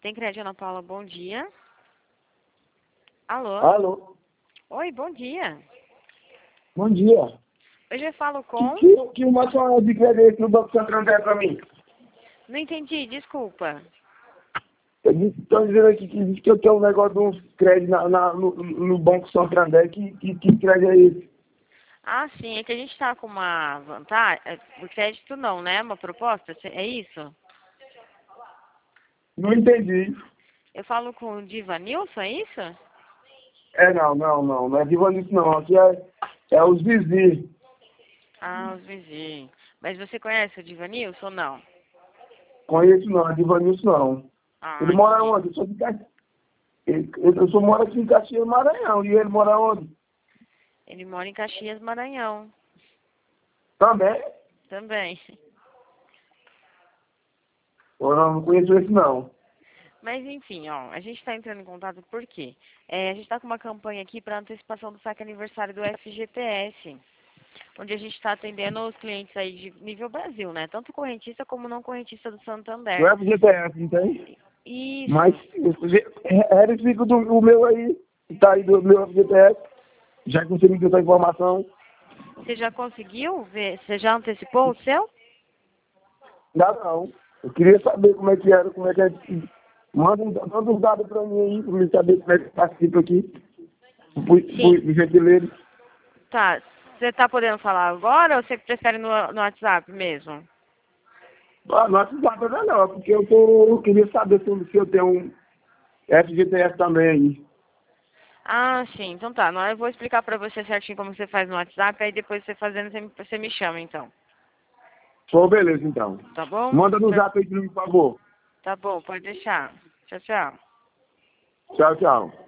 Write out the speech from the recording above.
Tem crédito, Ana Paula, bom dia. Alô? Alô? Oi, bom dia. Bom dia. Hoje eu falo com... Que uma senhora de crédito no Banco Santander para mim? Não entendi, desculpa. Estão dizendo aqui que eu tenho um negócio de uns créditos no Banco Santander. Que crédito é esse? Ah, sim, é que a gente tá com uma vantagem... O crédito não, né? Uma proposta, é isso? Não entendi. Eu falo com o Divanilson, é isso? Não é Divanilson não. Aqui é os vizinhos. Ah, os vizinhos. Mas você conhece o Divanilson ou não? Conheço não, é Divanilson não. Ah, Ele mora entendi. onde? Eu só moro aqui em Caxias, Maranhão. E ele mora onde? Ele mora em Caxias, Maranhão. Também? Também. Eu não conheço esse não. Mas enfim, ó, a gente está entrando em contato por quê? A gente está com uma campanha aqui para antecipação do saque aniversário do FGTS, onde a gente está atendendo os clientes aí de nível Brasil, né? Tanto correntista como não correntista do Do Santander. FGTS, não tem? Mas Isso. verifica o meu aí, que tá aí do meu FGTS, já que você me deu essa informação. Você já conseguiu ver? Você já antecipou o seu? Ainda não. Eu queria saber como é que era, como é que é. Manda uns dados pra mim aí, pra mim saber como é que participa aqui. Sim. Pro gentileza. Tá. Você tá podendo falar agora ou você prefere no WhatsApp mesmo? Ah, no WhatsApp é melhor, porque eu queria saber se eu tenho um FGTS também aí. Ah, sim. Então tá. Não, eu vou explicar pra você certinho como você faz no WhatsApp, aí depois você fazendo, você me chama, então. Só beleza, então. Tá bom? Manda no zap aí, por favor. Tá bom, pode deixar. Tchau, tchau. Tchau, tchau.